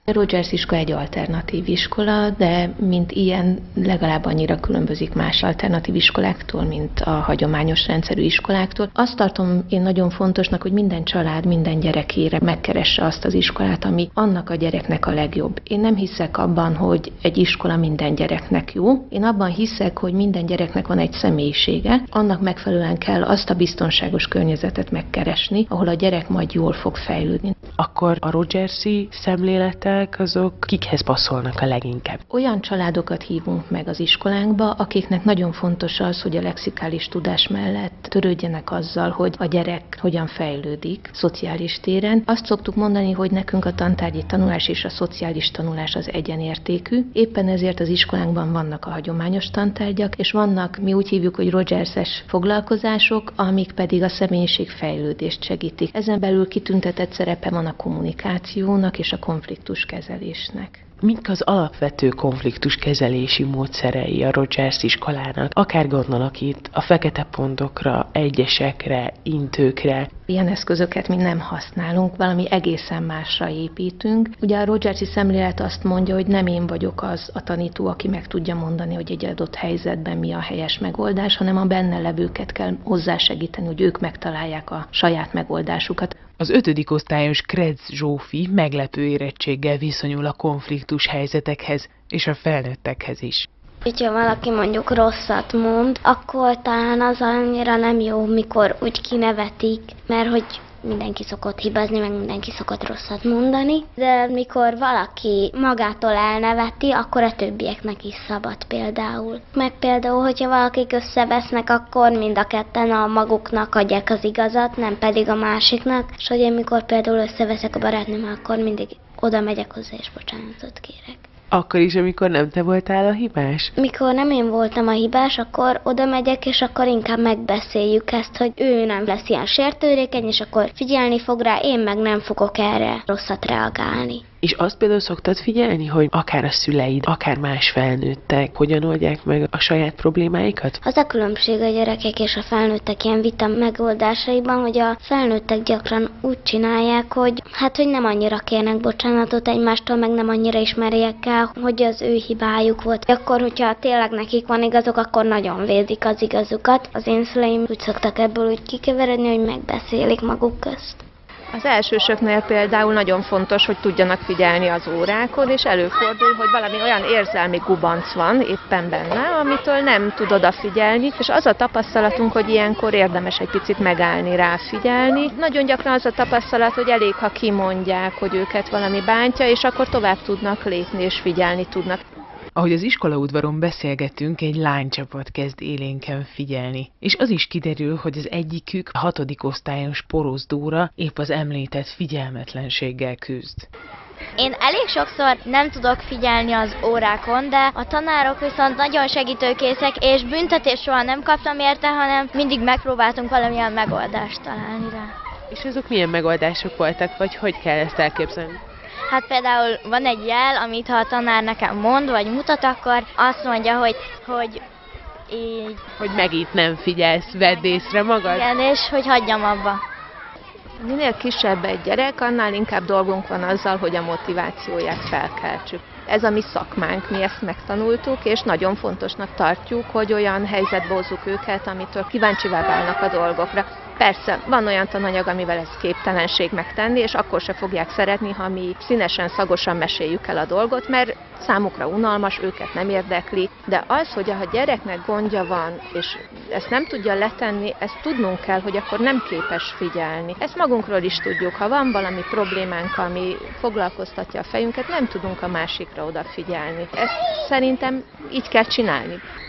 A Rogers iskola egy alternatív iskola, de mint ilyen legalább annyira különbözik más alternatív iskoláktól, mint a hagyományos rendszerű iskoláktól. Azt tartom én nagyon fontosnak, hogy minden család, minden gyerekére megkeresse azt az iskolát, ami annak a gyereknek a legjobb. Én nem hiszek abban, hogy egy iskola minden gyereknek jó. Én abban hiszek, hogy minden gyereknek van egy személyisége, annak megfelelően kell azt a biztonságos környezetet megkeresni, ahol a gyerek majd jól fog fejlődni. Akkor a Rogersi szemléletek azok kikhez passzolnak a leginkább? Olyan családokat hívunk meg az iskolánkba, akiknek nagyon fontos az, hogy a lexikális tudás mellett törődjenek azzal, hogy a gyerek hogyan fejlődik szociális téren. Azt szoktuk mondani, hogy nekünk a tantárgyi tanulás és a szociális tanulás az egyenértékű. Éppen ezért az iskolánkban vannak a hagyományos tantárgyak, és vannak, mi úgy hívjuk, hogy Rogers-es foglalkozások, amik pedig a személyiségfejlődést segítik. Ezen belül kitüntetett szerepe van a kommunikációnak és a konfliktuskezelésnek. Mik az alapvető konfliktuskezelési módszerei a Rogers iskolának? Akár gondolok itt a fekete pontokra, egyesekre, intőkre. Ilyen eszközöket mi nem használunk, valami egészen másra építünk. Ugye a Rogersi szemlélet azt mondja, hogy nem én vagyok az a tanító, aki meg tudja mondani, hogy egy adott helyzetben mi a helyes megoldás, hanem a benne levőket kell hozzásegíteni, hogy ők megtalálják a saját megoldásukat. Az 5. osztályos Kretz Zsófi meglepő érettséggel viszonyul a konfliktus helyzetekhez és a felnőttekhez is. Ha valaki mondjuk rosszat mond, akkor talán az annyira nem jó, mikor úgy kinevetik, mert hogy mindenki szokott hibázni, meg mindenki szokott rosszat mondani, de mikor valaki magától elneveti, akkor a többieknek is szabad például. Meg például, hogyha valakik összevesznek, akkor mind a ketten a maguknak adják az igazat, nem pedig a másiknak, és hogy én mikor például összeveszek a barátnőmmel, akkor mindig oda megyek hozzá és bocsánatot kérek. Akkor is, amikor nem te voltál a hibás? Mikor nem én voltam a hibás, akkor oda megyek, és akkor inkább megbeszéljük ezt, hogy ő nem lesz ilyen sértőrékeny, és akkor figyelni fog rá, én meg nem fogok erre rosszat reagálni. És azt például szoktad figyelni, hogy akár a szüleid, akár más felnőttek hogyan oldják meg a saját problémáikat? Az a különbség a gyerekek és a felnőttek ilyen vita megoldásaiban, hogy a felnőttek gyakran úgy csinálják, hogy hogy nem annyira kérnek bocsánatot egymástól, meg nem annyira ismerjék el, hogy az ő hibájuk volt. Akkor, hogyha tényleg nekik van igazuk, akkor nagyon védik az igazukat. Az én szüleim úgy szoktak ebből úgy kikeveredni, hogy megbeszélik maguk közt. Az elsősöknél például nagyon fontos, hogy tudjanak figyelni az órákon, és előfordul, hogy valami olyan érzelmi gubanc van éppen benne, amitől nem tud odafigyelni, és az a tapasztalatunk, hogy ilyenkor érdemes egy picit megállni, ráfigyelni. Nagyon gyakran az a tapasztalat, hogy elég, ha kimondják, hogy őket valami bántja, és akkor tovább tudnak lépni, és figyelni tudnak. Ahogy az iskolaudvaron beszélgetünk, egy lánycsapat kezd élénken figyelni. És az is kiderül, hogy az egyikük, a 6. osztályos Porosz Dóra épp az említett figyelmetlenséggel küzd. Én elég sokszor nem tudok figyelni az órákon, de a tanárok viszont nagyon segítőkészek, és büntetést soha nem kaptam érte, hanem mindig megpróbáltunk valamilyen megoldást találni rá. És azok milyen megoldások voltak, vagy hogy kell ezt elképzelni? Hát például van egy jel, amit ha a tanár nekem mond, vagy mutat, akkor azt mondja, hogy így... Hogy megint nem figyelsz, vedd észre magad? Igen, és hogy hagyjam abba. Minél kisebb egy gyerek, annál inkább dolgunk van azzal, hogy a motivációját felkeltsük. Ez a mi szakmánk, mi ezt megtanultuk, és nagyon fontosnak tartjuk, hogy olyan helyzetbe hozzuk őket, amitől kíváncsivá válnak a dolgokra. Persze, van olyan tananyag, amivel ez képtelenség megtenni, és akkor se fogják szeretni, ha mi színesen, szagosan meséljük el a dolgot, mert számukra unalmas, őket nem érdekli. De az, hogy a gyereknek gondja van, és ezt nem tudja letenni, ezt tudnunk kell, hogy akkor nem képes figyelni. Ezt magunkról is tudjuk, ha van valami problémánk, ami foglalkoztatja a fejünket, nem tudunk a másikra odafigyelni. Ezt szerintem így kell csinálni.